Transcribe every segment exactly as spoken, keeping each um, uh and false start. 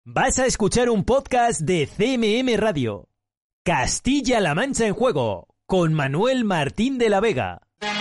Vas a escuchar un podcast de C M M Radio. Castilla-La Mancha en Juego, con Manuel Martín de la Vega.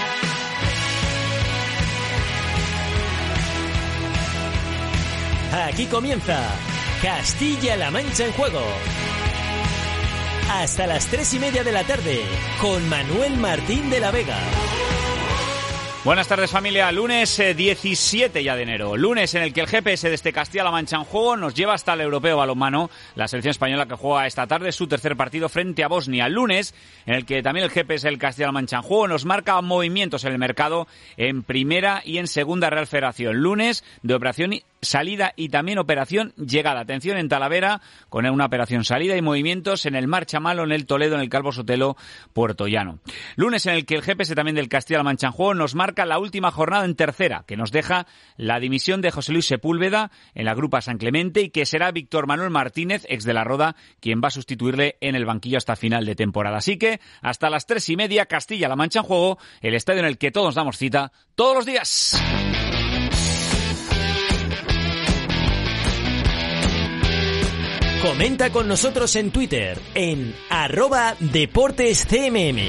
Aquí comienza Castilla-La Mancha en Juego. Hasta las tres y media de la tarde, con Manuel Martín de la Vega. Buenas tardes, familia. Lunes eh, diecisiete ya de enero. Lunes en el que el G P S de este Castilla-La Mancha en Juego nos lleva hasta el europeo balonmano. La selección española que juega esta tarde su tercer partido frente a Bosnia. Lunes en el que también el G P S del Castilla-La Mancha en Juego nos marca movimientos en el mercado en primera y en segunda Real Federación. Lunes de operación salida y también operación llegada. Atención en Talavera con una operación salida y movimientos en el Marchamalo, en el Toledo, en el Calvo Sotelo, Puerto Llano. Lunes en el que el G P S también del Castilla-La Mancha en Juego nos marca la última jornada en tercera, que nos deja la dimisión de José Luis Sepúlveda en la Grupa San Clemente y que será Víctor Manuel Martínez, ex de la Roda, quien va a sustituirle en el banquillo hasta final de temporada. Así que hasta las tres y media, Castilla-La Mancha en Juego, el estadio en el que todos damos cita todos los días. Comenta con nosotros en Twitter, en arroba deportescmm.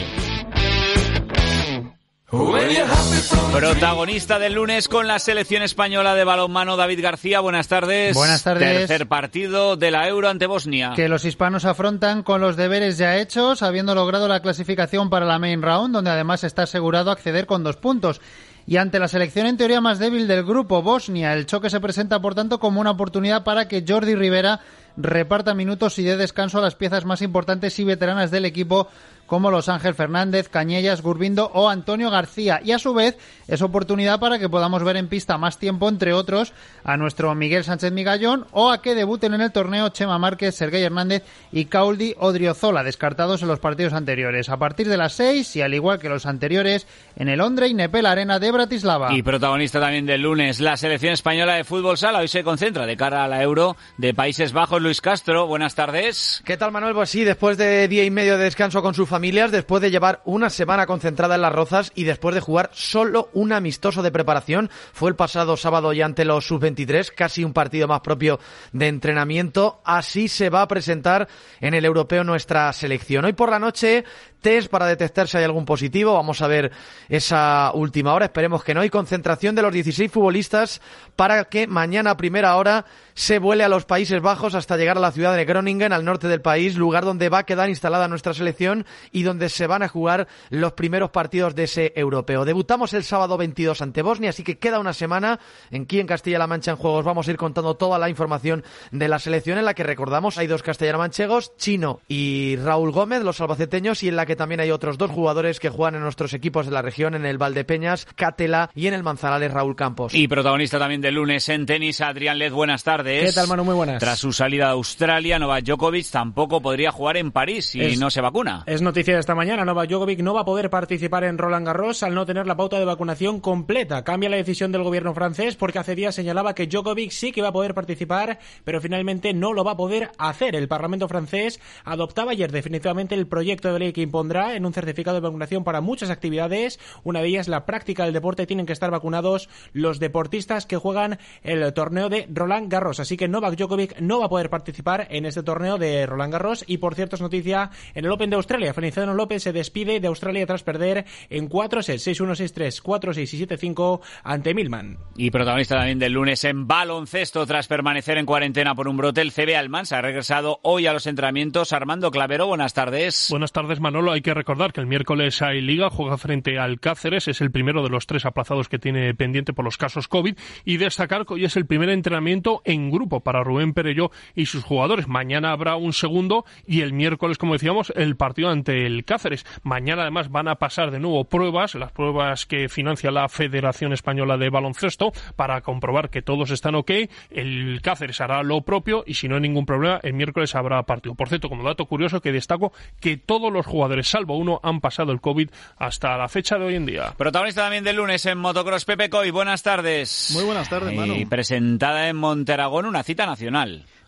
Protagonista del lunes con la selección española de balonmano, David García. Buenas tardes. Buenas tardes. Tercer partido de la Euro ante Bosnia. Que los hispanos afrontan con los deberes ya hechos, habiendo logrado la clasificación para la main round, donde además está asegurado acceder con dos puntos. Y ante la selección en teoría más débil del grupo, Bosnia, el choque se presenta por tanto como una oportunidad para que Jordi Rivera reparta minutos y dé descanso a las piezas más importantes y veteranas del equipo, como Los Ángel Fernández, Cañellas, Gurbindo o Antonio García. Y a su vez es oportunidad para que podamos ver en pista más tiempo, entre otros, a nuestro Miguel Sánchez Migallón, o a que debuten en el torneo Chema Márquez, Serguey Hernández y Kauldi Odriozola, descartados en los partidos anteriores. A partir de las seis, y al igual que los anteriores, en el Ondrej Nepel Arena de Bratislava. Y protagonista también del lunes, la selección española de fútbol sala. Hoy se concentra de cara a la Euro de Países Bajos. Luis Castro, buenas tardes. ¿Qué tal, Manuel? Pues sí, después de día y medio de descanso con sus familias, después de llevar una semana concentrada en Las Rozas y después de jugar solo un amistoso de preparación, fue el pasado sábado ya ante los sub veintitrés, casi un partido más propio de entrenamiento. Así se va a presentar en el europeo nuestra selección. Hoy por la noche, test para detectar si hay algún positivo. Vamos a ver esa última hora, esperemos que no. Y concentración de los dieciséis futbolistas para que mañana a primera hora se vuele a los Países Bajos hasta llegar a la ciudad de Groningen, al norte del país, lugar donde va a quedar instalada nuestra selección y donde se van a jugar los primeros partidos de ese europeo. Debutamos el sábado veintidós ante Bosnia, así que queda una semana. Aquí en Castilla-La Mancha en Juegos vamos a ir contando toda la información de la selección, en la que recordamos hay dos castellano-manchegos, Chino y Raúl Gómez, los albaceteños, y en la que también hay otros dos jugadores que juegan en nuestros equipos de la región, en el Valdepeñas, Catela, y en el Manzanares, Raúl Campos. Y protagonista también del lunes en tenis, Adrián Lez, buenas tardes. ¿Qué tal, Manu? Muy buenas. Tras su salida de Australia, Novak Djokovic tampoco podría jugar en París si es, no se vacuna. Es noticia de esta mañana, Novak Djokovic no va a poder participar en Roland Garros al no tener la pauta de vacunación completa. Cambia la decisión del gobierno francés porque hace días señalaba que Djokovic sí que va a poder participar, pero finalmente no lo va a poder hacer. El Parlamento francés adoptaba ayer definitivamente el proyecto de ley que impondrá en un certificado de vacunación para muchas actividades. Una de ellas, la práctica del deporte. Tienen que estar vacunados los deportistas que juegan el torneo de Roland Garros. Así que Novak Djokovic no va a poder participar en este torneo de Roland Garros. Y por cierto, es noticia en el Open de Australia. Feliciano López se despide de Australia tras perder en cuatro sets, seis uno, seis tres, cuatro seis y siete cinco ante Millman. Y protagonista también del lunes en baloncesto, tras permanecer en cuarentena por un brote, el C B Almansa ha regresado hoy a los entrenamientos. Armando Clavero, buenas tardes. Buenas tardes, Manolo. Hay que recordar que el miércoles hay Liga, juega frente al Cáceres, es el primero de los tres aplazados que tiene pendiente por los casos COVID, y destacar que hoy es el primer entrenamiento en grupo para Rubén Perelló y sus jugadores. Mañana habrá un segundo y el miércoles, como decíamos, el partido ante el Cáceres. Mañana además van a pasar de nuevo pruebas, las pruebas que financia la Federación Española de Baloncesto, para comprobar que todos están ok. El Cáceres hará lo propio y si no hay ningún problema, el miércoles habrá partido. Por cierto, como dato curioso, que destaco que todos los jugadores, salvo uno, han pasado el COVID hasta la fecha de hoy en día. Protagonista también del lunes en Motocross, Pepe Coy, buenas tardes. Muy buenas tardes, Manu. Y presentada en Monteragón una cita nacional.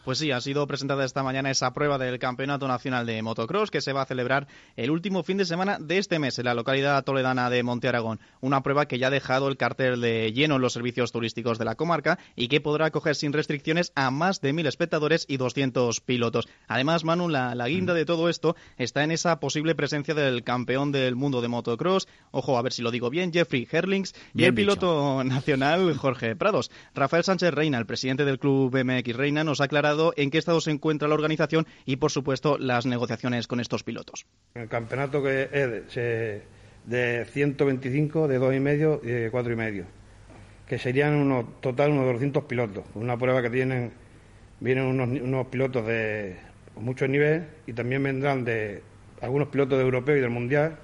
Pues sí, ha sido presentada esta mañana esa prueba del Campeonato Nacional de Motocross que se va a celebrar el último fin de semana de este mes en la localidad toledana de Monte Aragón. Una prueba que ya ha dejado el cartel de lleno en los servicios turísticos de la comarca y que podrá acoger sin restricciones a más de mil espectadores y doscientos pilotos. Además, Manu, la, la guinda de todo esto está en esa posible presencia del campeón del mundo de motocross, ojo, a ver si lo digo bien, Jeffrey Herlings, y el piloto dicho. nacional Jorge Prados. Rafael Sánchez Reina, el presidente del club B M X Reina, nos ha aclarado en qué estado se encuentra la organización y, por supuesto, las negociaciones con estos pilotos. El campeonato que es de, de ciento veinticinco, de dos y medio y de cuatro y medio, que serían unos total unos doscientos pilotos. Una prueba que tienen vienen unos, unos pilotos de mucho nivel y también vendrán de algunos pilotos de europeo y del mundial.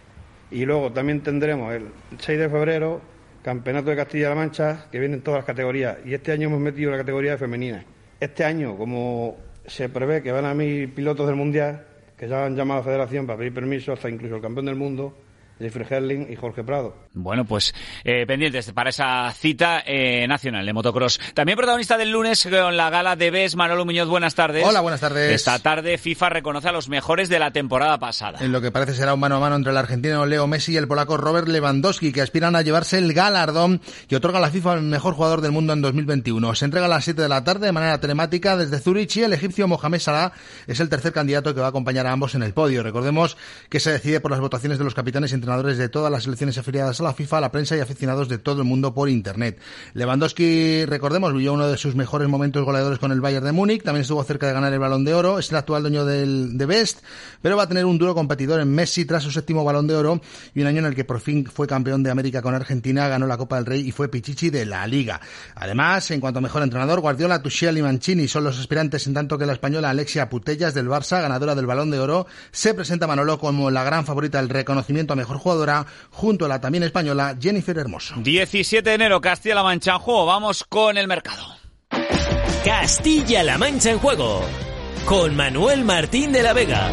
Y luego también tendremos el seis de febrero Campeonato de Castilla-La Mancha, que vienen todas las categorías, y este año hemos metido la categoría de femeninas. Este año, como se prevé que van a mil pilotos del mundial, que ya han llamado a la federación para pedir permiso, hasta incluso el campeón del mundo, Jeffrey Herling y Jorge Prado. Bueno, pues eh, pendientes para esa cita eh, nacional de motocross. También protagonista del lunes con la gala de B E S, Manolo Muñoz, buenas tardes. Hola, buenas tardes. Esta tarde FIFA reconoce a los mejores de la temporada pasada. En lo que parece será un mano a mano entre el argentino Leo Messi y el polaco Robert Lewandowski, que aspiran a llevarse el galardón y otorga a la FIFA el mejor jugador del mundo en dos mil veintiuno. Se entrega a las siete de la tarde de manera telemática desde Zurich y el egipcio Mohamed Salah es el tercer candidato que va a acompañar a ambos en el podio. Recordemos que se decide por las votaciones de los capitanes y entrenadores de todas las selecciones afiliadas a la FIFA, la prensa y aficionados de todo el mundo por internet. Lewandowski, recordemos, vivió uno de sus mejores momentos goleadores con el Bayern de Múnich, también estuvo cerca de ganar el Balón de Oro, es el actual dueño del de Best, pero va a tener un duro competidor en Messi tras su séptimo Balón de Oro y un año en el que por fin fue campeón de América con Argentina, ganó la Copa del Rey y fue pichichi de la Liga. Además, en cuanto a mejor entrenador, Guardiola, Tuchel y Mancini son los aspirantes, en tanto que la española Alexia Putellas del Barça, ganadora del Balón de Oro, se presenta Manolo como la gran favorita al reconocimiento a mejor jugadora, junto a la también española Jennifer Hermoso. diecisiete de enero, Castilla-La Mancha en juego. Vamos con el mercado. Castilla-La Mancha en juego, con Manuel Martín de la Vega.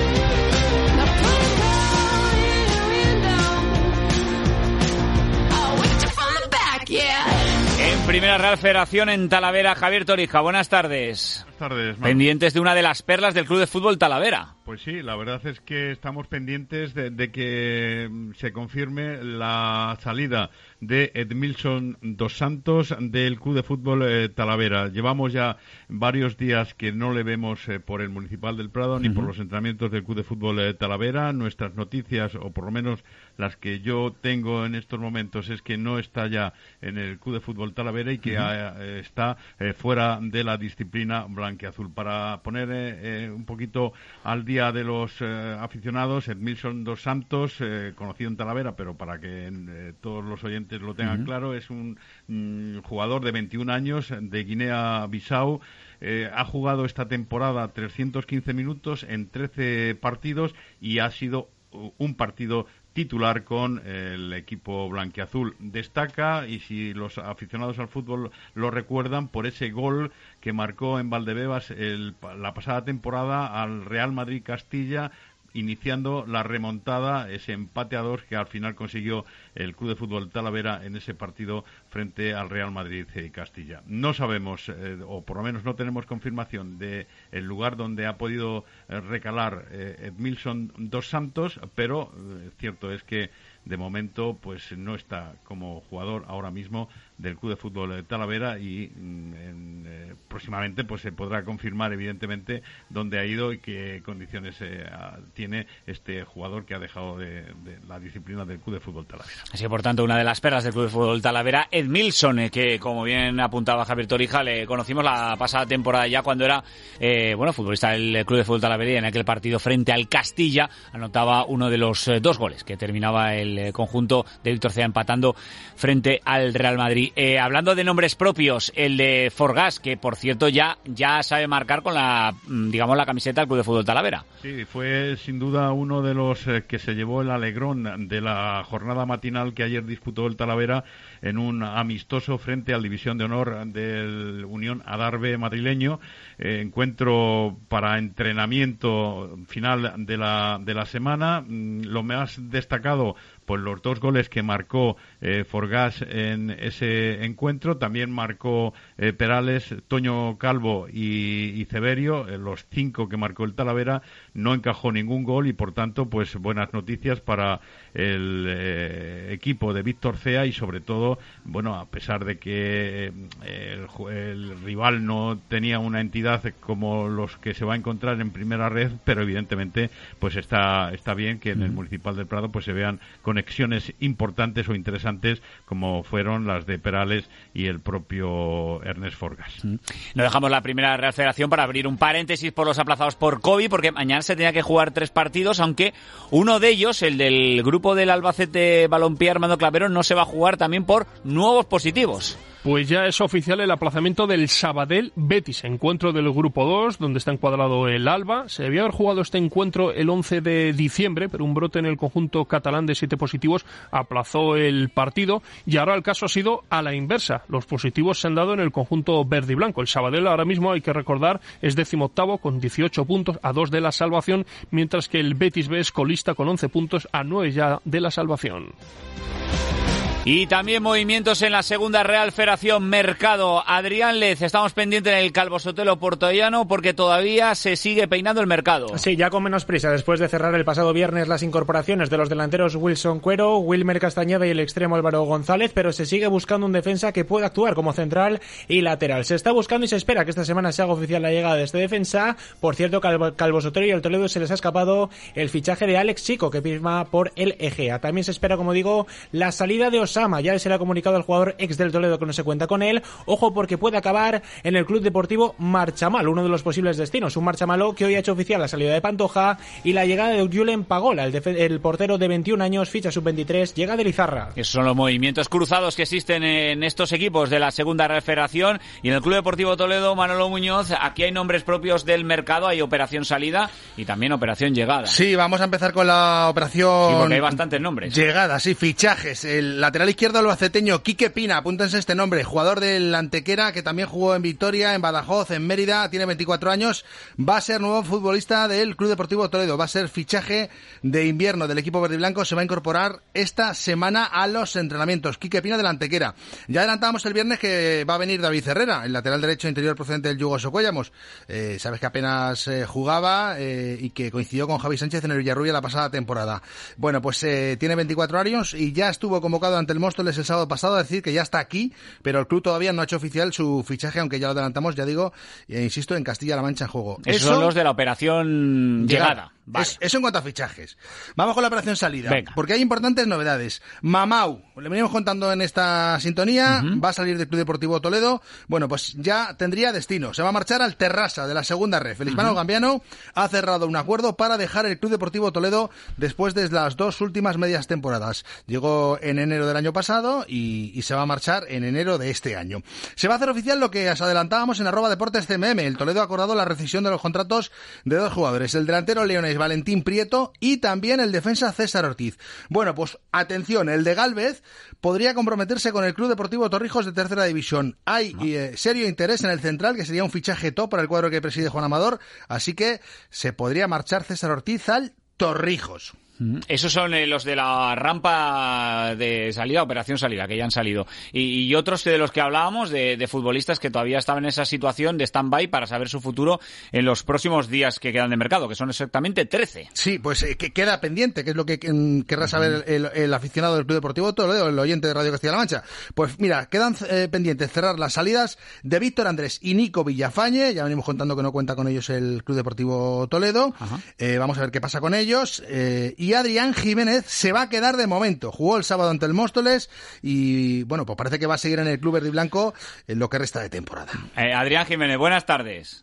En Primera Real Federación en Talavera, Javier Torija, buenas tardes. Buenas tardes, Manu. Pendientes de una de las perlas del Club de Fútbol Talavera. Pues sí, la verdad es que estamos pendientes de, de que se confirme la salida de Edmilson dos Santos del Club de Fútbol eh, Talavera. Llevamos ya varios días que no le vemos eh, por el Municipal del Prado ni uh-huh. por los entrenamientos del Club de Fútbol eh, Talavera. Nuestras noticias, o por lo menos las que yo tengo en estos momentos, es que no está ya en el Club de Fútbol Talavera y que uh-huh. eh, está eh, fuera de la disciplina blanquiazul. Para poner eh, eh, un poquito al día de los eh, aficionados, Edmilson dos Santos, eh, conocido en Talavera, pero para que eh, todos los oyentes lo tengan uh-huh. claro, es un mm, jugador de veintiún años de Guinea-Bissau. Eh, ha jugado esta temporada trescientos quince minutos en trece partidos y ha sido un partido titular con el equipo blanquiazul. Destaca, y si los aficionados al fútbol lo recuerdan, por ese gol que marcó en Valdebebas el, la pasada temporada al Real Madrid Castilla, iniciando la remontada, ese empate a dos que al final consiguió el Club de Fútbol Talavera en ese partido frente al Real Madrid eh, Castilla. No sabemos, eh, o por lo menos no tenemos confirmación de el lugar donde ha podido eh, recalar eh, Edmilson dos Santos, pero eh, cierto es que de momento pues no está como jugador ahora mismo del Club de Fútbol de Talavera y en, eh, próximamente pues se podrá confirmar evidentemente dónde ha ido y qué condiciones eh, tiene este jugador que ha dejado de, de la disciplina del Club de Fútbol Talavera. Así que por tanto una de las perlas del Club de Fútbol Talavera, Edmilson, eh, que como bien apuntaba Javier Torija, le conocimos la pasada temporada ya cuando era eh, bueno futbolista del Club de Fútbol Talavera y en aquel partido frente al Castilla anotaba uno de los eh, dos goles que terminaba el eh, conjunto de Víctor Cea empatando frente al Real Madrid. Eh, hablando de nombres propios, el de Forgas, que por cierto ya ya sabe marcar con la digamos la camiseta del Club de Fútbol Talavera. Sí, fue sin duda uno de los eh, que se llevó el alegrón de la jornada matinal que ayer disputó el Talavera en un amistoso frente al División de Honor del Unión Adarve madrileño, eh, encuentro para entrenamiento final de la de la semana. Mm, lo más destacado pues los dos goles que marcó eh, Forgás en ese encuentro, también marcó eh, Perales, Toño Calvo y, y Ceberio, eh, los cinco que marcó el Talavera, no encajó ningún gol y por tanto pues buenas noticias para el eh, equipo de Víctor Cea y sobre todo, bueno, a pesar de que eh, el, el rival no tenía una entidad como los que se va a encontrar en primera red, pero evidentemente pues está está bien que en el Municipal del Prado pues se vean conexiones importantes o interesantes como fueron las de Perales y el propio Ernest Forgas. No dejamos la primera Real Federación para abrir un paréntesis por los aplazados por COVID, porque mañana se tenía que jugar tres partidos, aunque uno de ellos, el del grupo del Albacete Balompié Armando Clavero, no se va a jugar también por nuevos positivos. Pues ya es oficial el aplazamiento del Sabadell Betis, encuentro del grupo dos, donde está encuadrado el Alba. Se debía haber jugado este encuentro el once de diciembre, pero un brote en el conjunto catalán de siete positivos aplazó el partido y ahora el caso ha sido a la inversa. Los positivos se han dado en el conjunto verde y blanco. El Sabadell ahora mismo, hay que recordar, es decimoctavo con dieciocho puntos, a dos de la salvación, mientras que el Betis B es colista con once puntos, a nueve ya de la salvación. Y también movimientos en la segunda Real Federación Mercado. Adrián Lez, estamos pendientes en el Calvo Sotelo portollano porque todavía se sigue peinando el mercado. Sí, ya con menos prisa, después de cerrar el pasado viernes las incorporaciones de los delanteros Wilson Cuero, Wilmer Castañeda y el extremo Álvaro González, pero se sigue buscando un defensa que pueda actuar como central y lateral. Se está buscando y se espera que esta semana se haga oficial la llegada de este defensa. Por cierto, Calvo, Calvo Sotelo y el Toledo se les ha escapado el fichaje de Alex Chico, que firma por el Egea. También se espera, como digo, la salida de Os Ya se le ha comunicado al jugador ex del Toledo que no se cuenta con él. Ojo, porque puede acabar en el Club Deportivo Marchamal, uno de los posibles destinos. Un Marchamalo que hoy ha hecho oficial la salida de Pantoja y la llegada de Julen Pagola, el, def- el portero de veintiún años, ficha sub veintitrés, llega de Lizarra. Esos son los movimientos cruzados que existen en estos equipos de la segunda Real Federación. Y en el Club Deportivo Toledo, Manolo Muñoz, aquí hay nombres propios del mercado, hay operación salida y también operación llegada. Sí, vamos a empezar con la operación... Sí, porque hay bastantes nombres. Llegada, sí, fichajes. El lateral izquierdo albaceteño Quique Pina, apúntense este nombre, jugador del Antequera que también jugó en Vitoria, en Badajoz, en Mérida, tiene veinticuatro años, va a ser nuevo futbolista del Club Deportivo Toledo, va a ser fichaje de invierno del equipo verde y blanco, se va a incorporar esta semana a los entrenamientos. Quique Pina del Antequera. Ya adelantábamos el viernes que va a venir David Herrera, el lateral derecho interior procedente del Yugo Socuellamos. Eh, sabes que apenas eh, jugaba eh, y que coincidió con Javi Sánchez en el Villarrubia la pasada temporada. Bueno, pues eh, tiene veinticuatro años y ya estuvo convocado ante el Móstoles el sábado pasado, a decir que ya está aquí, pero el club todavía no ha hecho oficial su fichaje, aunque ya lo adelantamos, ya digo, e insisto, en Castilla-La Mancha en juego. Esos Eso, son los de la operación llegada. llegada. Vale. Es, eso en cuanto a fichajes. Vamos con la operación salida, Venga. porque hay importantes novedades. Mamau, le venimos contando en esta sintonía, uh-huh. va a salir del Club Deportivo Toledo. Bueno, pues ya tendría destino. Se va a marchar al Terrassa de la segunda ref. El hispano uh-huh. gambiano ha cerrado un acuerdo para dejar el Club Deportivo Toledo después de las dos últimas medias temporadas. Llegó en enero del año pasado y, y se va a marchar en enero de este año. Se va a hacer oficial lo que os adelantábamos en arroba deportes C M M. El Toledo ha acordado la rescisión de los contratos de dos jugadores. El delantero leonés Valentín Prieto y también el defensa César Ortiz. Bueno, pues atención, el de Gálvez podría comprometerse con el Club Deportivo Torrijos de tercera división. Hay no. eh, serio interés en el central, que sería un fichaje top para el cuadro que preside Juan Amador, así que se podría marchar César Ortiz al Torrijos. Esos son eh, los de la rampa de salida, operación salida, que ya han salido. Y, y otros de los que hablábamos, de, de futbolistas que todavía estaban en esa situación de stand-by para saber su futuro en los próximos días que quedan de mercado, que son exactamente trece. Sí, pues eh, que queda pendiente, que es lo que eh, querrá saber el, el, el aficionado del Club Deportivo Toledo, el oyente de Radio Castilla-La Mancha. Pues mira, quedan eh, pendientes cerrar las salidas de Víctor Andrés y Nico Villafañe. Ya venimos contando que no cuenta con ellos el Club Deportivo Toledo. Eh, vamos a ver qué pasa con ellos. Eh, Y Adrián Jiménez se va a quedar de momento. Jugó el sábado ante el Móstoles y, bueno, pues parece que va a seguir en el club verde y blanco en lo que resta de temporada. Eh, Adrián Jiménez, buenas tardes.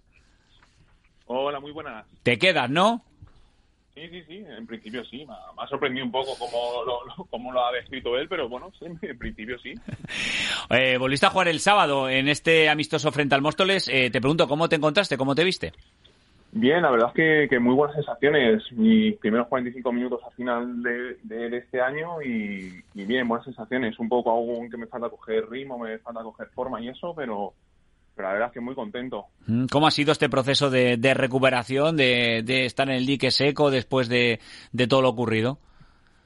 Hola, muy buenas. Te quedas, ¿no? Sí, sí, sí, en principio sí. Me ha sorprendido un poco cómo lo, lo, cómo lo ha descrito él, pero bueno, sí, en principio sí. eh, volviste a jugar el sábado en este amistoso frente al Móstoles. Eh, te pregunto, ¿cómo te encontraste? ¿Cómo te viste? Bien, la verdad es que, que muy buenas sensaciones. Mis primeros cuarenta y cinco minutos al final de, de, de este año y, y bien, buenas sensaciones. Un poco aún que me falta coger ritmo, me falta coger forma y eso, pero, pero la verdad es que muy contento. ¿Cómo ha sido este proceso de, de recuperación, de, de estar en el dique seco después de, de todo lo ocurrido?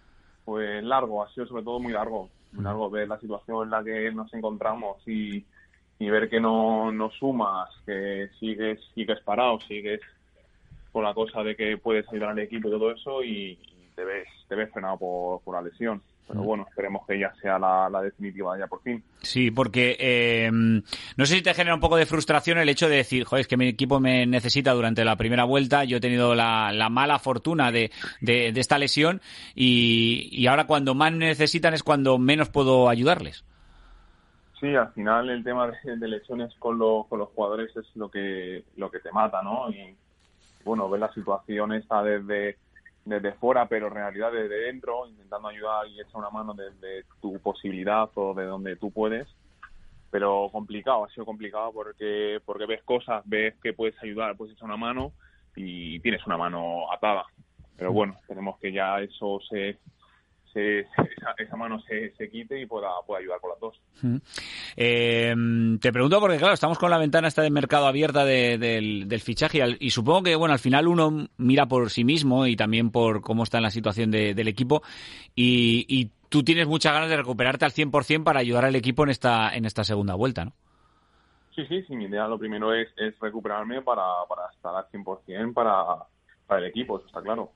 pues largo, ha sido sobre todo muy largo, muy largo ver la situación en la que nos encontramos y, y ver que no, no sumas, que sigues, sigues parado, sigues con la cosa de que puedes ayudar al equipo y todo eso y, y te ves, te ves frenado por, por la lesión. Pero bueno, esperemos que ya sea la, la definitiva ya por fin. Sí, porque eh, no sé si te genera un poco de frustración el hecho de decir, joder, es que mi equipo me necesita durante la primera vuelta, yo he tenido la, la mala fortuna de, de, de esta lesión y, y ahora cuando más me necesitan es cuando menos puedo ayudarles. Sí, al final el tema de, de lesiones con, lo, con los jugadores es lo que lo que te mata, ¿no? Y bueno, ver la situación esta desde... desde fuera, pero en realidad desde dentro, intentando ayudar y echar una mano desde tu posibilidad o de donde tú puedes, pero complicado, ha sido complicado porque porque ves cosas, ves que puedes ayudar, puedes echar una mano y tienes una mano atada, pero bueno, tenemos que ya eso se... Se, esa, esa mano se, se quite y pueda, pueda ayudar con las dos. Eh, te pregunto porque, claro, estamos con la ventana esta de mercado abierta de, del, del fichaje y, al, y supongo que, bueno, al final uno mira por sí mismo y también por cómo está en la situación de, del equipo y, y tú tienes muchas ganas de recuperarte al cien por ciento para ayudar al equipo en esta, en esta segunda vuelta, ¿no? Sí, sí, sí, mi idea lo primero es, es recuperarme para, para estar al cien por ciento para, para el equipo, eso está claro.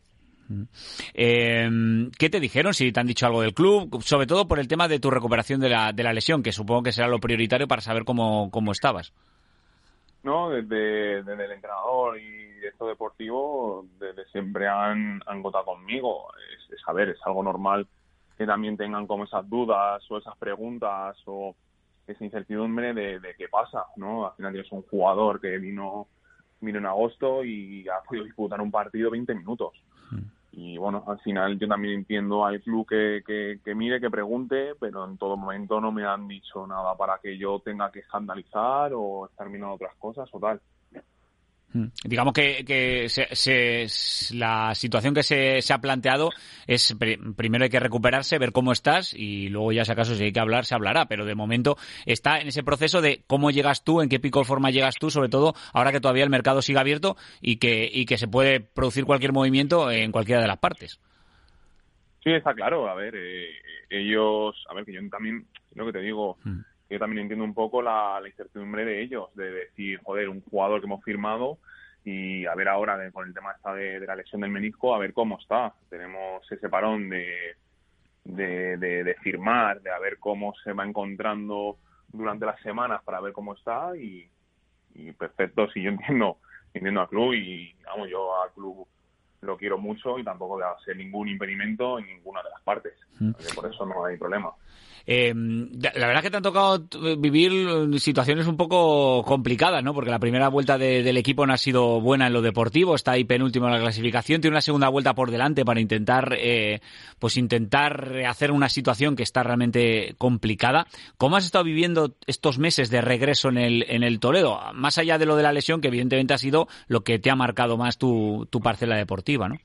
Eh, ¿Qué te dijeron? Si te han dicho algo del club, sobre todo por el tema de tu recuperación de la, de la lesión, que supongo que será lo prioritario para saber cómo, cómo estabas. No, desde, desde el entrenador y director deportivo, desde siempre han, han contado conmigo. Es, es, a ver, es algo normal que también tengan como esas dudas o esas preguntas o esa incertidumbre de, de qué pasa, ¿no? Al final tienes un jugador que vino, vino en agosto y ha podido disputar un partido veinte minutos. Y bueno, al final yo también entiendo al club que, que, que mire, que pregunte, pero en todo momento no me han dicho nada para que yo tenga que escandalizar o estar mirando otras cosas o tal. Digamos que, que se, se, la situación que se, se ha planteado es pr- primero hay que recuperarse, ver cómo estás y luego ya si acaso si hay que hablar, se hablará, pero de momento está en ese proceso de cómo llegas tú, en qué pico de forma llegas tú, sobre todo ahora que todavía el mercado sigue abierto y que, y que se puede producir cualquier movimiento en cualquiera de las partes. Sí, está claro, a ver, eh, ellos, a ver, que yo también, lo que te digo, mm. yo también entiendo un poco la, la incertidumbre de ellos, de decir, joder, un jugador que hemos firmado y a ver ahora de, con el tema esta de, de la lesión del menisco, a ver cómo está. Tenemos ese parón de, de, de, de firmar, de a ver cómo se va encontrando durante las semanas para ver cómo está y, y perfecto, sí, yo entiendo, entiendo al club y, vamos, yo al club lo quiero mucho y tampoco va a ser ningún impedimento en ninguna de las partes. Mm. Por eso no hay problema. Eh, la verdad es que te han tocado vivir situaciones un poco complicadas, ¿no? Porque la primera vuelta de, del equipo no ha sido buena en lo deportivo, está ahí penúltimo en la clasificación, tiene una segunda vuelta por delante para intentar, eh, pues intentar hacer una situación que está realmente complicada. ¿Cómo has estado viviendo estos meses de regreso en el, en el Toledo? Más allá de lo de la lesión, que evidentemente ha sido lo que te ha marcado más tu, tu parcela deportiva, ¿no?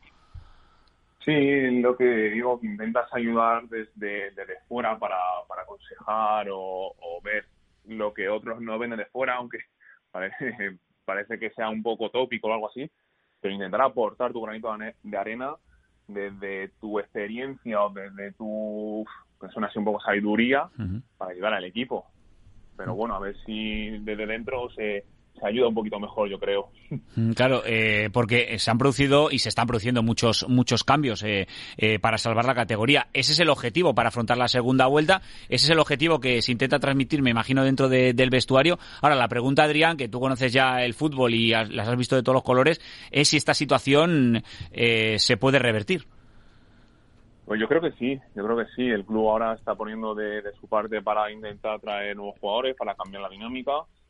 Sí, lo que digo, que intentas ayudar desde, desde fuera para, para aconsejar o, o ver lo que otros no ven desde fuera, aunque parece, parece que sea un poco tópico o algo así, pero intentar aportar tu granito de arena desde tu experiencia o desde tu persona así un poco sabiduría uh-huh. para ayudar al equipo. Pero bueno, a ver si desde dentro se... se ayuda un poquito mejor, yo creo. Claro, eh, porque se han producido y se están produciendo muchos muchos cambios eh, eh, para salvar la categoría. Ese es el objetivo para afrontar la segunda vuelta. Ese es el objetivo que se intenta transmitir, me imagino, dentro de, del vestuario. Ahora, la pregunta, Adrián, que tú conoces ya el fútbol y has, las has visto de todos los colores, es si esta situación eh, se puede revertir. Pues yo creo que sí, yo creo que sí. El club ahora está poniendo de, de su parte para intentar traer nuevos jugadores, para cambiar la dinámica.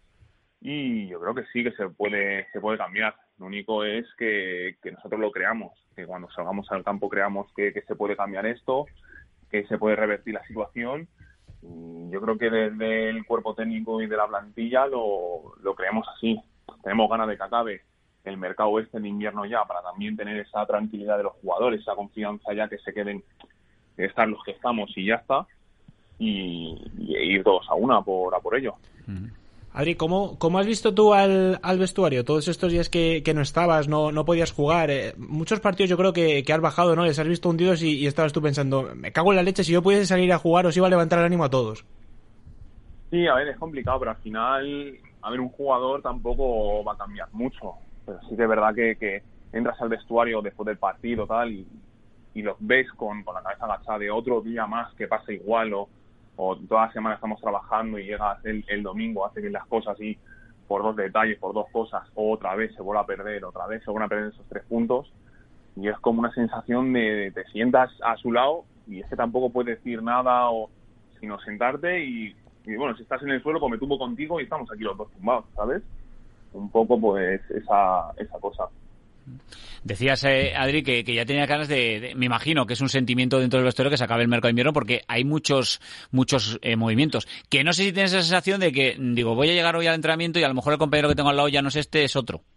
Y yo creo que sí, que se puede se puede cambiar. Lo único es que, que nosotros lo creamos, que cuando salgamos al campo creamos que, que se puede cambiar esto, que se puede revertir la situación. Y yo creo que desde el cuerpo técnico y de la plantilla lo, lo creemos así. Tenemos ganas de que acabe el mercado este en invierno ya para también tener esa tranquilidad de los jugadores, esa confianza ya que se queden, que están los que estamos y ya está. Y, y ir todos a una por, a por ello. Mm. Adri, ¿cómo, cómo has visto tú al, al vestuario todos estos días que, que no estabas, no, no podías jugar? Eh, muchos partidos yo creo que, que has bajado, ¿no? Les has visto hundidos y, y estabas tú pensando, me cago en la leche, si yo pudiese salir a jugar os iba a levantar el ánimo a todos. Sí, a ver, es complicado, pero al final, a ver, un jugador tampoco va a cambiar mucho. Pero sí que es verdad que, que entras al vestuario después del partido tal y, y los ves con, con la cabeza agachada de otro día más que pasa igual o o toda la semana estamos trabajando y llegas el, el domingo, hace bien las cosas y por dos detalles, por dos cosas, otra vez se vuelve a perder, otra vez se vuelven a perder esos tres puntos y es como una sensación de, de te sientas a su lado y es que tampoco puedes decir nada o sino sentarte y, y bueno, si estás en el suelo pues me tumbo contigo y estamos aquí los dos tumbados, ¿sabes? Un poco pues esa, esa cosa. Decías, eh, Adri, que, que ya tenía ganas de, de... Me imagino que es un sentimiento dentro del vestuario que se acabe el mercado de invierno porque hay muchos muchos eh, movimientos. Que no sé si tienes esa sensación de que, digo, voy a llegar hoy al entrenamiento y a lo mejor el compañero que tengo al lado ya no es este, es otro.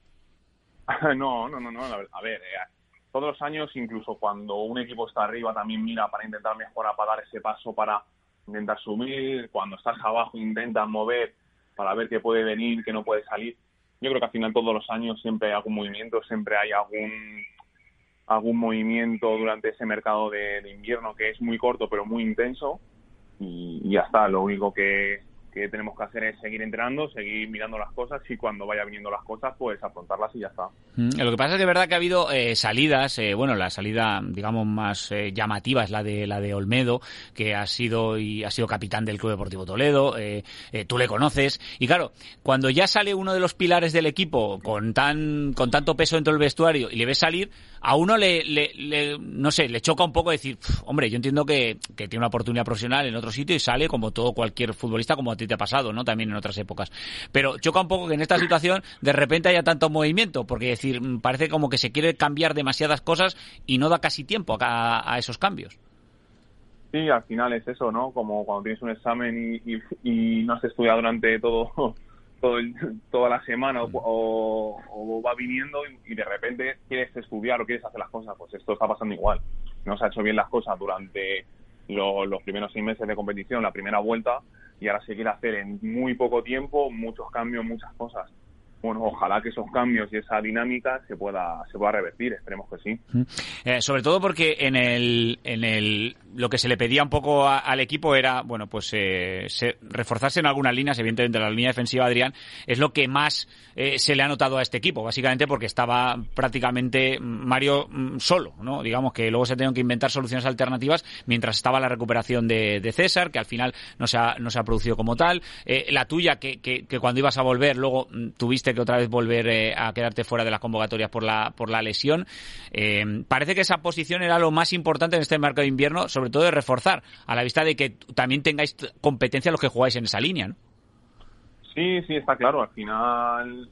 No, no, no, no. A ver, eh, todos los años, incluso cuando un equipo está arriba, también mira para intentar mejorar, para dar ese paso, para intentar subir. Cuando estás abajo, intentas mover para ver qué puede venir, qué no puede salir. Yo creo que al final todos los años siempre hay algún movimiento, siempre hay algún algún movimiento durante ese mercado de, de invierno que es muy corto pero muy intenso y, y ya está. Lo único que, que tenemos que hacer es seguir entrenando, seguir mirando las cosas y cuando vaya viniendo las cosas pues afrontarlas y ya está. Mm, lo que pasa es que es verdad que ha habido eh, salidas, eh, bueno, la salida digamos más eh, llamativa es la de la de Olmedo, que ha sido y ha sido capitán del Club Deportivo Toledo, eh, eh, tú le conoces y claro, cuando ya sale uno de los pilares del equipo con tan con tanto peso dentro del vestuario y le ves salir, a uno le, le, le no sé, le choca un poco decir, hombre, yo entiendo que, que tiene una oportunidad profesional en otro sitio y sale como todo cualquier futbolista, como a ti te ha pasado, ¿no? También en otras épocas. Pero choca un poco que en esta situación de repente haya tanto movimiento, porque decir, parece como que se quiere cambiar demasiadas cosas y no da casi tiempo a, a esos cambios. Sí, al final es eso, ¿no? Como cuando tienes un examen y, y, y no has estudiado durante todo todo el, toda la semana o, o, o va viniendo y, y de repente quieres estudiar o quieres hacer las cosas, pues esto está pasando igual. No se ha hecho bien las cosas durante lo, los primeros seis meses de competición, la primera vuelta, y ahora se quiere hacer en muy poco tiempo muchos cambios, muchas cosas. Bueno, ojalá que esos cambios y esa dinámica se pueda se pueda revertir, esperemos que sí. Eh, sobre todo porque en el en el lo que se le pedía un poco a, al equipo era, bueno, pues eh, se, reforzarse en algunas líneas, evidentemente la línea defensiva, Adrián, es lo que más eh, se le ha notado a este equipo, básicamente porque estaba prácticamente Mario solo, ¿no? Digamos que luego se tenían que inventar soluciones alternativas mientras estaba la recuperación de, de César, que al final no se ha, no se ha producido como tal. Eh, la tuya, que, que, que cuando ibas a volver, luego tuviste que otra vez volver eh, a quedarte fuera de las convocatorias por la por la lesión. Eh, parece que esa posición era lo más importante en este mercado de invierno, sobre todo de reforzar, a la vista de que también tengáis competencia los que jugáis en esa línea, ¿no? Sí, sí, está claro. Al final,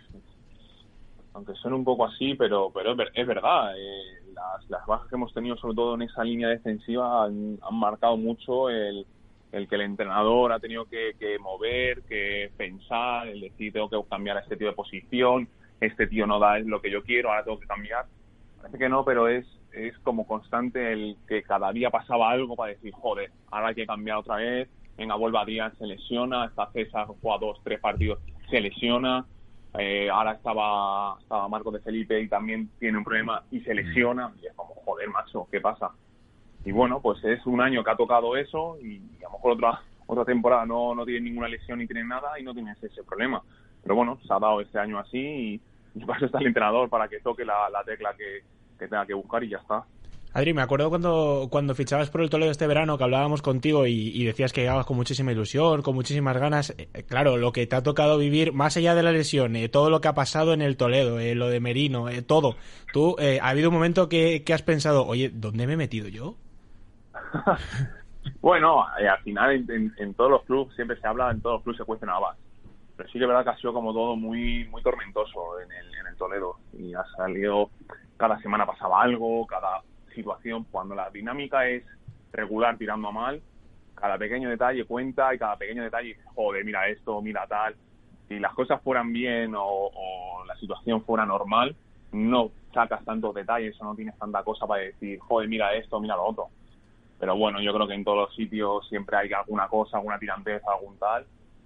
aunque suene un poco así, pero pero es, ver, es verdad. Eh, las, las bajas que hemos tenido, sobre todo en esa línea defensiva, han, han marcado mucho el el que el entrenador ha tenido que, que mover, que pensar, el decir tengo que cambiar a este tío de posición, este tío no da lo que yo quiero, ahora tengo que cambiar. Parece que no, pero es es como constante el que cada día pasaba algo para decir, joder, ahora hay que cambiar otra vez, venga, vuelve Adrián, se lesiona, está César, juega dos, tres partidos, se lesiona, eh, ahora estaba, estaba Marcos de Felipe y también tiene un problema y se lesiona, y es como, joder, macho, ¿qué pasa? Y bueno, pues es un año que ha tocado eso y a lo mejor otra otra temporada no, no tiene ninguna lesión ni tiene nada y no tienes ese problema. Pero bueno, se ha dado este año así y, y para eso está el entrenador, para que toque la, la tecla que, que tenga que buscar y ya está. Adri, me acuerdo cuando, cuando fichabas por el Toledo este verano, que hablábamos contigo y, y decías que llegabas con muchísima ilusión, con muchísimas ganas. Eh, claro, lo que te ha tocado vivir, más allá de la lesión, eh, todo lo que ha pasado en el Toledo, eh, lo de Merino, eh, todo. Tú, eh, ¿ha habido un momento que, que has pensado, oye, ¿dónde me he metido yo? Bueno, eh, al final en, en, en todos los clubes siempre se habla, en todos los clubes se cuestan habas. Pero sí que es verdad que ha sido como todo muy muy tormentoso en el, en el Toledo. Y ha salido, cada semana pasaba algo, cada situación, cuando la dinámica es regular tirando a mal, cada pequeño detalle cuenta y cada pequeño detalle, joder, mira esto, mira tal. Si las cosas fueran bien o, o la situación fuera normal, no sacas tantos detalles o no tienes tanta cosa para decir, joder, mira esto, mira lo otro. Pero bueno, yo creo que en todos los sitios siempre hay alguna cosa, alguna tiranteza, algún tal.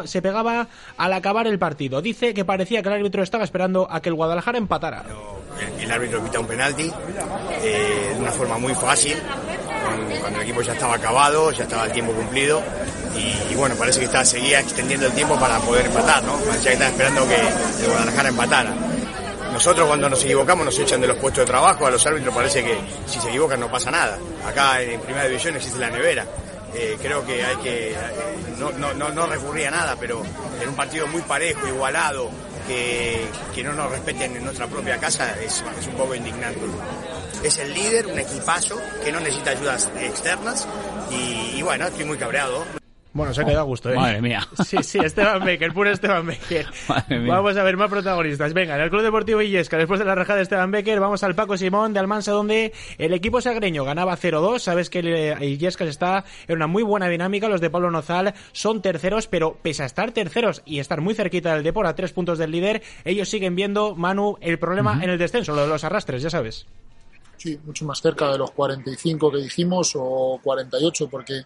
pegaba, se pegaba al acabar el partido. Dice que parecía que el árbitro estaba esperando a que el Guadalajara empatara. El, el árbitro pita un penalti eh, de una forma muy fácil, cuando el equipo ya estaba acabado, ya estaba el tiempo cumplido y, y bueno, parece que estaba, seguía extendiendo el tiempo para poder empatar, ¿no? Parecía que estaba esperando que el Guadalajara empatara. Nosotros cuando nos equivocamos nos echan de los puestos de trabajo, a los árbitros parece que si se equivocan no pasa nada. Acá en Primera División existe la nevera. Eh, creo que hay que, eh, no, no, no, no recurrir a nada, pero en un partido muy parejo, igualado, que, que no nos respeten en nuestra propia casa es, es un poco indignante. Es el líder, un equipazo que no necesita ayudas externas y, y bueno, estoy muy cabreado. Bueno, se ha quedado a gusto, ¿eh? Madre mía. Sí, sí, Esteban Becker, puro Esteban Becker. Vamos a ver más protagonistas. Venga, en el Club Deportivo Illescas, después de la rajada de Esteban Becker, vamos al Paco Simón de Almansa, donde el equipo sagreño ganaba cero dos. Sabes que el Illescas está en una muy buena dinámica. Los de Pablo Nozal son terceros, pero pese a estar terceros y estar muy cerquita del Depor, a tres puntos del líder, ellos siguen viendo, Manu, el problema uh-huh. en el descenso, lo de los arrastres, ya sabes. Sí, mucho más cerca de los cuarenta y cinco que dijimos, o cuarenta y ocho, porque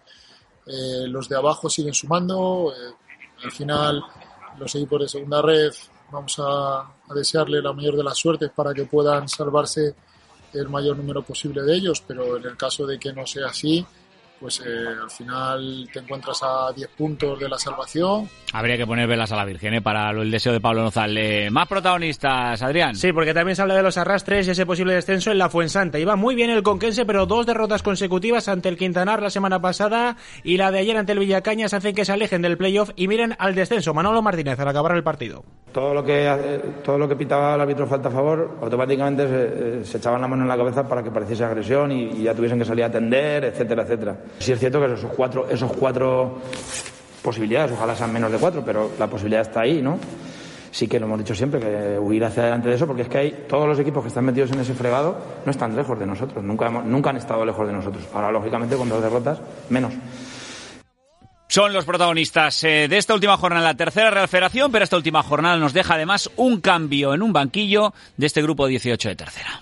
Eh, los de abajo siguen sumando. Eh, al final los equipos de segunda red vamos a, a desearle la mayor de las suertes para que puedan salvarse el mayor número posible de ellos, pero en el caso de que no sea así, pues eh, al final te encuentras a diez puntos de la salvación. Habría que poner velas a la Virgen, ¿eh? Para el deseo de Pablo Nozal. Eh, más protagonistas, Adrián. Sí, porque también se habla de los arrastres y ese posible descenso en la Fuensanta. Iba muy bien el Conquense, pero dos derrotas consecutivas ante el Quintanar la semana pasada y la de ayer ante el Villacañas hacen que se alejen del playoff y miren al descenso. Manolo Martínez, al acabar el partido. Todo lo que todo lo que pitaba el árbitro falta a favor, automáticamente se, se echaban la mano en la cabeza para que pareciese agresión y, y ya tuviesen que salir a atender, etcétera, etcétera. Sí es cierto que esos cuatro, esos cuatro posibilidades, ojalá sean menos de cuatro, pero la posibilidad está ahí, ¿no? Sí que lo hemos dicho siempre, que huir hacia adelante de eso, porque es que hay todos los equipos que están metidos en ese fregado no están lejos de nosotros, nunca, hemos, nunca han estado lejos de nosotros. Ahora, lógicamente, con dos derrotas, menos. Son los protagonistas eh, de esta última jornada, la tercera Real Federación, pero esta última jornada nos deja además un cambio en un banquillo de este grupo dieciocho de tercera.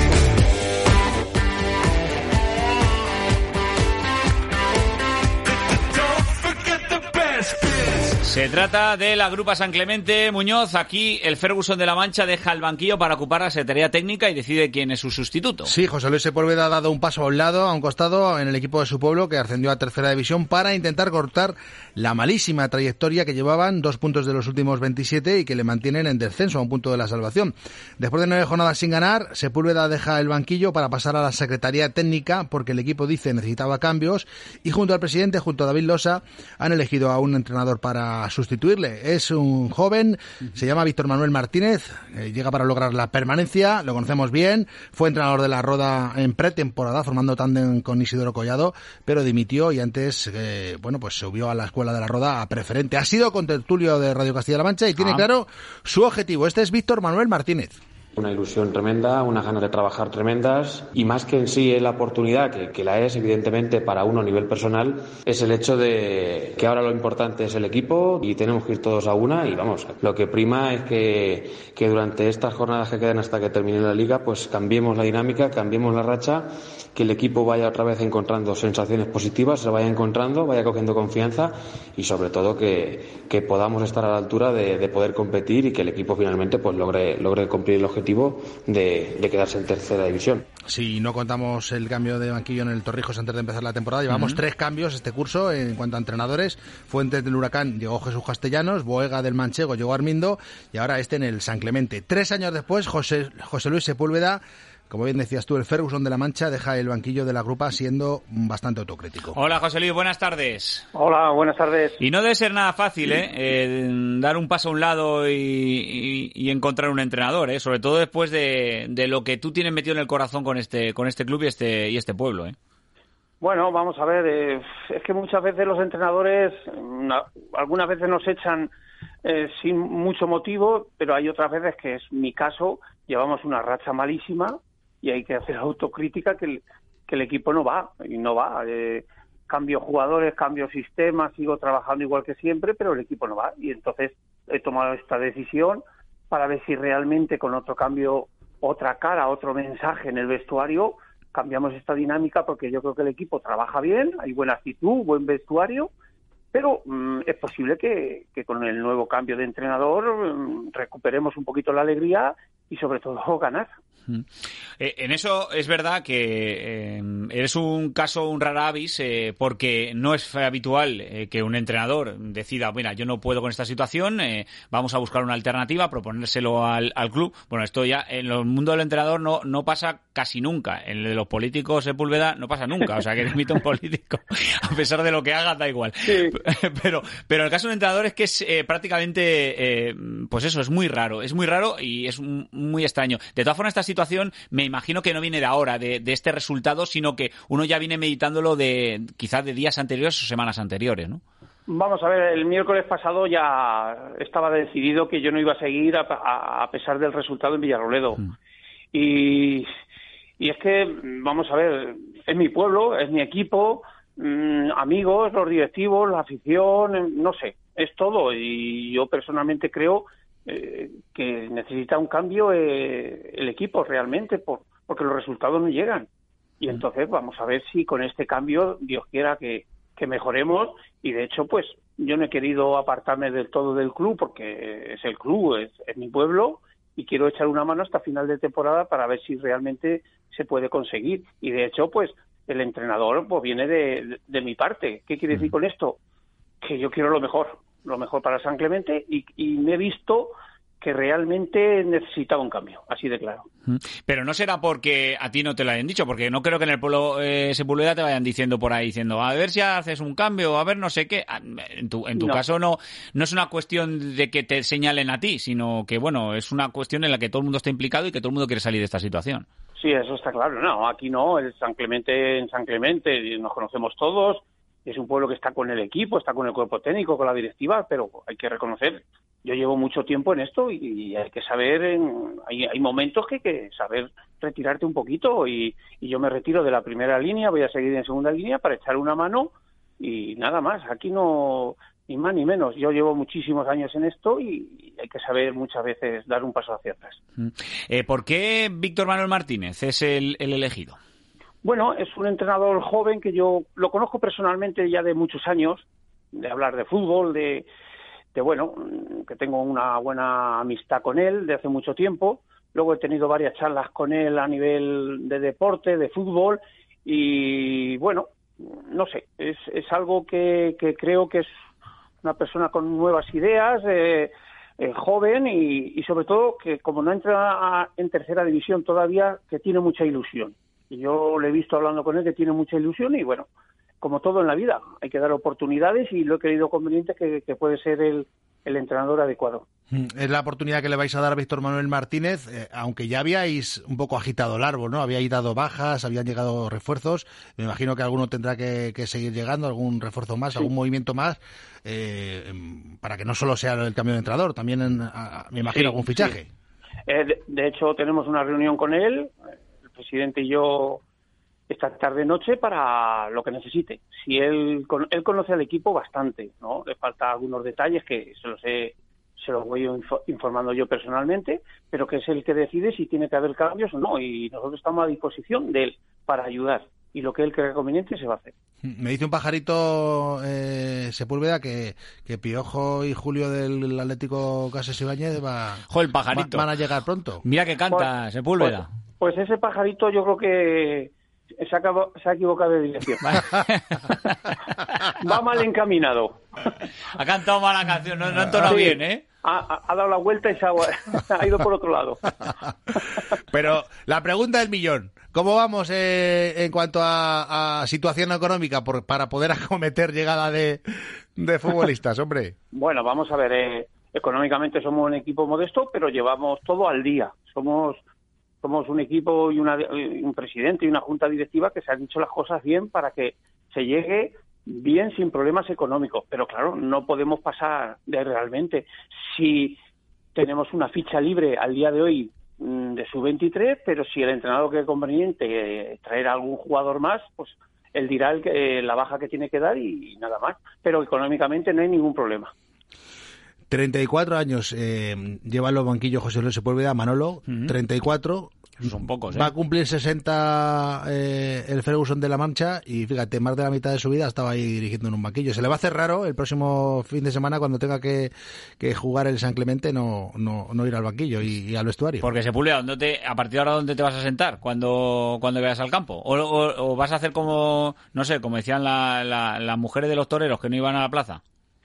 Se trata de la Grupa San Clemente. Muñoz, aquí el Ferguson de la Mancha deja el banquillo para ocupar la secretaría técnica y decide quién es su sustituto. Sí, José Luis Sepúlveda ha dado un paso a un lado, a un costado, en el equipo de su pueblo, que ascendió a tercera división, para intentar cortar la malísima trayectoria que llevaban, dos puntos de los últimos veintisiete y que le mantienen en descenso a un punto de la salvación. Después de nueve jornadas sin ganar, Sepúlveda deja el banquillo para pasar a la secretaría técnica, porque el equipo dice necesitaba cambios, y junto al presidente, junto a David Losa, han elegido a un entrenador para sustituirle. Es un joven, se llama Víctor Manuel Martínez, eh, llega para lograr la permanencia, lo conocemos bien, fue entrenador de la Roda en pretemporada, formando tándem con Isidoro Collado, pero dimitió y antes, eh, bueno, pues subió a la escuela de la Roda a preferente. Ha sido contertulio de Radio Castilla-La Mancha y tiene ah. claro su objetivo. Este es Víctor Manuel Martínez. Una ilusión tremenda, unas ganas de trabajar tremendas y más que en sí es la oportunidad, que, que la es evidentemente para uno a nivel personal, es el hecho de que ahora lo importante es el equipo y tenemos que ir todos a una y vamos, lo que prima es que, que durante estas jornadas que quedan hasta que termine la liga pues cambiemos la dinámica, cambiemos la racha, que el equipo vaya otra vez encontrando sensaciones positivas, se vaya encontrando, vaya cogiendo confianza y sobre todo que, que podamos estar a la altura de, de poder competir y que el equipo finalmente pues logre, logre cumplir el objetivo De, de quedarse en tercera división. Si no contamos el cambio de banquillo en el Torrijos antes de empezar la temporada, llevamos uh-huh. tres cambios este curso en cuanto a entrenadores. Fuentes del Huracán llegó Jesús Castellanos, Boega del Manchego llegó Armindo y ahora este en el San Clemente. Tres años después, José, José Luis Sepúlveda, como bien decías tú, el Ferguson de la Mancha deja el banquillo de la Grupa siendo bastante autocrítico. Hola, José Luis, buenas tardes. Hola, buenas tardes. Y no debe ser nada fácil, ¿eh? eh dar un paso a un lado y, y, y encontrar un entrenador, ¿eh? Sobre todo después de, de lo que tú tienes metido en el corazón con este con este club y este y este pueblo, ¿eh? Bueno, vamos a ver, eh, es que muchas veces los entrenadores, una, algunas veces nos echan eh, sin mucho motivo, pero hay otras veces que es mi caso, llevamos una racha malísima y hay que hacer autocrítica que el, que el equipo no va, y no va. Eh, cambio jugadores, cambio sistemas, sigo trabajando igual que siempre, pero el equipo no va. Y entonces he tomado esta decisión para ver si realmente con otro cambio, otra cara, otro mensaje en el vestuario, cambiamos esta dinámica, porque yo creo que el equipo trabaja bien, hay buena actitud, buen vestuario, pero mmm, es posible que, que con el nuevo cambio de entrenador mmm, recuperemos un poquito la alegría y sobre todo ganar. Eh, en eso es verdad que eh, eres un caso, un rara avis, eh, porque no es habitual eh, que un entrenador decida, mira, yo no puedo con esta situación, eh, vamos a buscar una alternativa, proponérselo al, al club. Bueno, esto ya en el mundo del entrenador no, no pasa casi nunca. En el de los políticos, Sepúlveda, no pasa nunca. O sea, que dimita un político, a pesar de lo que haga, da igual. Sí. Pero, pero el caso de un entrenador es que es eh, prácticamente, eh, pues eso, es muy raro. Es muy raro y es muy extraño. De todas formas, esta situación me imagino que no viene de ahora, de, de este resultado, sino que uno ya viene meditándolo de quizás de días anteriores o semanas anteriores, ¿no? Vamos a ver, el miércoles pasado ya estaba decidido que yo no iba a seguir a, a, a pesar del resultado en Villarrobledo. Mm. Y, y es que, vamos a ver, es mi pueblo, es mi equipo, mmm, amigos, los directivos, la afición, no sé, es todo. Y yo personalmente creo Eh, que necesita un cambio eh, el equipo realmente por, porque los resultados no llegan y entonces vamos a ver si con este cambio Dios quiera que, que mejoremos y de hecho pues yo no he querido apartarme del todo del club porque es el club, es, es mi pueblo y quiero echar una mano hasta final de temporada para ver si realmente se puede conseguir y de hecho pues el entrenador pues viene de, de, de mi parte. ¿Qué quiere decir con esto? Que yo quiero lo mejor lo mejor para San Clemente y, y me he visto que realmente necesitaba un cambio, así de claro. Pero no será porque a ti no te lo hayan dicho, porque no creo que en el pueblo eh, Sepúlveda te vayan diciendo por ahí, diciendo a ver si haces un cambio, a ver no sé qué. En tu, en tu no. caso no, no es una cuestión de que te señalen a ti, sino que bueno, es una cuestión en la que todo el mundo está implicado y que todo el mundo quiere salir de esta situación. Sí, eso está claro. No, aquí no, el San Clemente en San Clemente nos conocemos todos. Es un pueblo que está con el equipo, está con el cuerpo técnico, con la directiva, pero hay que reconocer, yo llevo mucho tiempo en esto y hay que saber, en, hay, hay momentos que hay que saber retirarte un poquito y, y yo me retiro de la primera línea, voy a seguir en segunda línea para echar una mano y nada más, aquí no, ni más ni menos, yo llevo muchísimos años en esto y hay que saber muchas veces dar un paso hacia atrás. Eh, ¿Por qué Víctor Manuel Martínez es el, el elegido? Bueno, es un entrenador joven que yo lo conozco personalmente ya de muchos años, de hablar de fútbol, de, de bueno, que tengo una buena amistad con él de hace mucho tiempo. Luego he tenido varias charlas con él a nivel de deporte, de fútbol y bueno, no sé, es, es algo que, que creo que es una persona con nuevas ideas, eh, eh, joven y, y sobre todo que como no entra en tercera división todavía, que tiene mucha ilusión. Y yo le he visto hablando con él que tiene mucha ilusión y bueno, como todo en la vida, hay que dar oportunidades y lo he creído conveniente que, que puede ser el, el entrenador adecuado. Es la oportunidad que le vais a dar a Víctor Manuel Martínez, eh, aunque ya habíais un poco agitado el árbol, ¿no? Habíais dado bajas, habían llegado refuerzos, me imagino que alguno tendrá que, que seguir llegando, algún refuerzo más, sí. algún movimiento más, eh, para que no solo sea el cambio de entrenador, también en, a, me imagino sí, algún fichaje. Sí. Eh, de, de hecho, tenemos una reunión con él, el presidente y yo, esta tarde-noche para lo que necesite. Si él, él conoce al equipo bastante, ¿no? Le falta algunos detalles que se los he, se los voy informando yo personalmente, pero que es el que decide si tiene que haber cambios o no, y nosotros estamos a disposición de él para ayudar, y lo que él crea conveniente se va a hacer. Me dice un pajarito, eh, Sepúlveda, que, que Piojo y Julio del Atlético Casas Ibáñez va, jo, el pajarito. Va, van a llegar pronto. Mira que canta, pues, Sepúlveda. Pues, pues ese pajarito yo creo que se ha, se ha equivocado de dirección. Va mal encaminado. Ha cantado mala canción, no, no ha entonado sí. bien, ¿eh? Ha, ha dado la vuelta y se ha, ha ido por otro lado. Pero la pregunta del millón, ¿cómo vamos eh, en cuanto a, a situación económica por, para poder acometer llegada de, de futbolistas, hombre? Bueno, vamos a ver, eh, económicamente somos un equipo modesto, pero llevamos todo al día. Somos somos un equipo y una, un presidente y una junta directiva que se han dicho las cosas bien para que se llegue bien sin problemas económicos, pero claro, no podemos pasar de realmente. Si tenemos una ficha libre al día de hoy de sub veintitrés, pero si el entrenador cree conveniente eh, traer a algún jugador más, pues él dirá el que, eh, la baja que tiene que dar y, y nada más. Pero económicamente no hay ningún problema. treinta y cuatro años eh, lleva en los banquillos José Luis Sepúlveda, Manolo, uh-huh. treinta y cuatro. Son pocos, ¿eh? Va a cumplir sesenta eh, el Ferguson de la Mancha y fíjate, más de la mitad de su vida estaba ahí dirigiendo en un banquillo. Se le va a hacer raro el próximo fin de semana cuando tenga que, que jugar el San Clemente no, no, no ir al banquillo y, y al vestuario. Porque Sepúlveda, ¿dónde te, a partir de ahora, ¿dónde te vas a sentar cuando, cuando vayas al campo? O, o, o vas a hacer como, no sé, como decían la, la, las mujeres de los toreros que no iban a la plaza.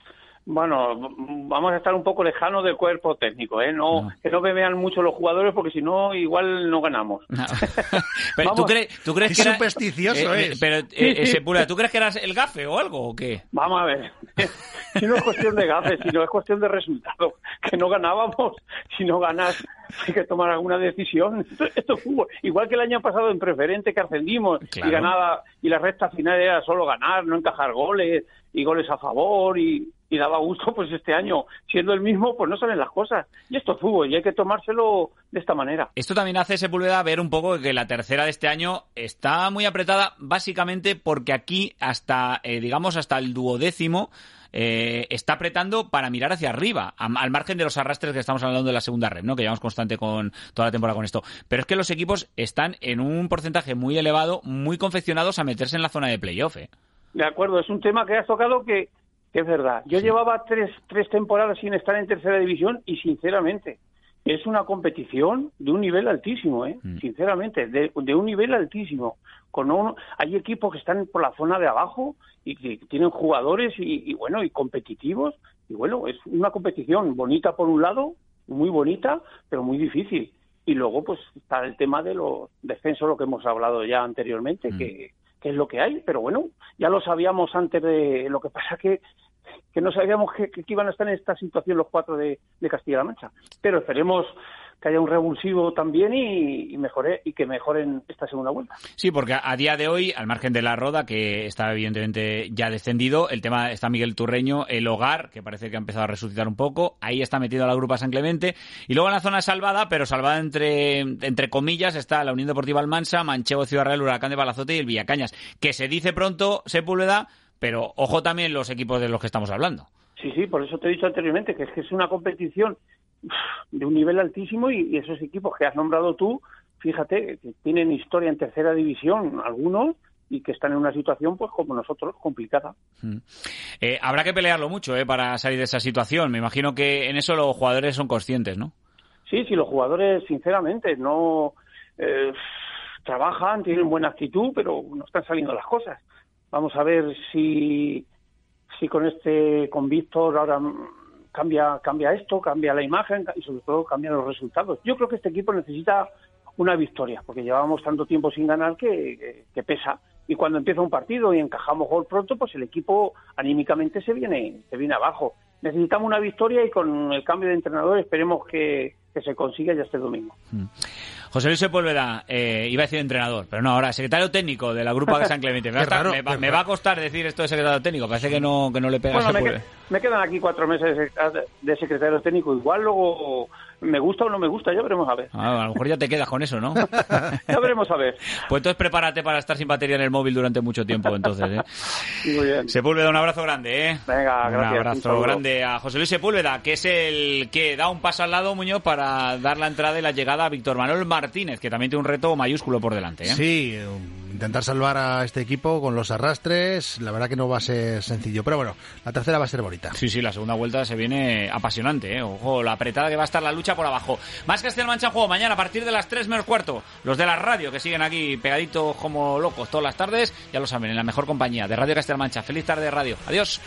Bueno, vamos a estar un poco lejanos del cuerpo técnico, ¿eh? No, no. Que no me vean mucho los jugadores porque si no, igual no ganamos. No. Pero, ¿tú, crees, ¿tú crees qué que era, supersticioso eh, es? Pero, eh, eh, Sepúlveda, ¿tú crees que eras el gafe o algo o qué? Vamos a ver. Si no es cuestión de gafe, sino es cuestión de resultado. Que no ganábamos. Si no ganas, hay que tomar alguna decisión. Esto, esto es fútbol. Igual que el año pasado en preferente que ascendimos claro. y ganaba, y la recta final era solo ganar, no encajar goles y goles a favor y, y daba gusto, pues este año, siendo el mismo, pues no salen las cosas. Y esto es fútbol y hay que tomárselo de esta manera. Esto también hace, Sepúlveda, ver un poco que la tercera de este año está muy apretada, básicamente porque aquí hasta, eh, digamos, hasta el duodécimo eh, está apretando para mirar hacia arriba, a, al margen de los arrastres que estamos hablando de la segunda red, ¿no? Que llevamos constante con toda la temporada con esto. Pero es que los equipos están en un porcentaje muy elevado, muy confeccionados a meterse en la zona de playoff, ¿eh? De acuerdo, es un tema que has tocado que, que es verdad. Yo sí. llevaba tres, tres temporadas sin estar en tercera división y, sinceramente, es una competición de un nivel altísimo, ¿eh? Mm. Sinceramente, de, de un nivel altísimo. Con un, hay equipos que están por la zona de abajo y que tienen jugadores y, y, bueno, y competitivos. Y, bueno, es una competición bonita por un lado, muy bonita, pero muy difícil. Y luego, pues, está el tema de los descensos, lo que hemos hablado ya anteriormente, mm. que... que es lo que hay, pero bueno, ya lo sabíamos antes de... Lo que pasa que, que no sabíamos que, que iban a estar en esta situación los cuatro de, de Castilla-La Mancha. Pero esperemos que haya un revulsivo también y, y mejore y que mejoren esta segunda vuelta. Sí, porque a, a día de hoy, al margen de la Roda, que está evidentemente ya descendido, el tema está Miguel Turreño, el Hogar, que parece que ha empezado a resucitar un poco, ahí está metido la Grupa San Clemente, y luego en la zona salvada, pero salvada entre entre comillas, está la Unión Deportiva Almansa, Manchego Ciudad Real, Huracán de Balazote y el Villacañas, que se dice pronto, Sepúlveda, pero ojo también los equipos de los que estamos hablando. Sí, sí, por eso te he dicho anteriormente que es que es una competición de un nivel altísimo y, y esos equipos que has nombrado tú, fíjate, que tienen historia en tercera división, algunos, y que están en una situación, pues como nosotros, complicada. Mm. Eh, habrá que pelearlo mucho eh, para salir de esa situación. Me imagino que en eso los jugadores son conscientes, ¿no? Sí, sí, los jugadores, sinceramente, no eh, trabajan, tienen buena actitud, pero no están saliendo las cosas. Vamos a ver si, si con este, con Víctor ahora cambia cambia esto, cambia la imagen y sobre todo cambian los resultados. Yo creo que este equipo necesita una victoria, porque llevamos tanto tiempo sin ganar que, que, que pesa. Y cuando empieza un partido y encajamos gol pronto, pues el equipo anímicamente se viene se viene abajo. Necesitamos una victoria y con el cambio de entrenador esperemos que, que se consiga ya este domingo. Mm. José Luis Sepúlveda, eh, iba a decir entrenador, pero no, ahora secretario técnico de la Grupa de San Clemente. Me va, a, estar, raro, me, va, me va a costar decir esto de secretario técnico, parece que no que no le pega bueno, a Sepúlveda. Me, que, me quedan aquí cuatro meses de secretario técnico, igual luego me gusta o no me gusta, ya veremos a ver. Ah, a lo mejor ya te quedas con eso, ¿no? Ya veremos a ver. Pues entonces prepárate para estar sin batería en el móvil durante mucho tiempo, entonces, ¿eh? Muy bien. Sepúlveda, un abrazo grande, ¿eh? Venga, gracias. Un abrazo un grande a José Luis Sepúlveda, que es el que da un paso al lado, Muñoz, para dar la entrada y la llegada a Víctor Manuel Martínez, que también tiene un reto mayúsculo por delante, ¿eh? Sí, intentar salvar a este equipo con los arrastres, la verdad que no va a ser sencillo, pero bueno, la tercera va a ser bonita. Sí, sí, la segunda vuelta se viene apasionante, ¿eh? Ojo, la apretada que va a estar la lucha por abajo. Más Castilla-La Mancha en juego mañana a partir de las tres menos cuarto. Los de la radio que siguen aquí pegaditos como locos todas las tardes, ya lo saben, en la mejor compañía de Radio Castilla-La Mancha. Feliz tarde de radio. Adiós.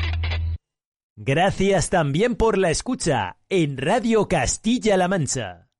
Gracias también por la escucha en Radio Castilla-La Mancha.